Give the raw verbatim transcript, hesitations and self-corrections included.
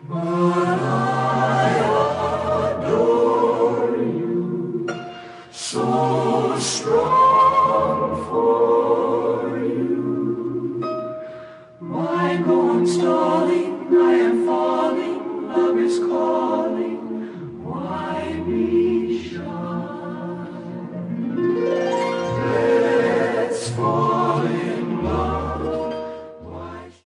but I adore you, so strong for you. My God's darling, I am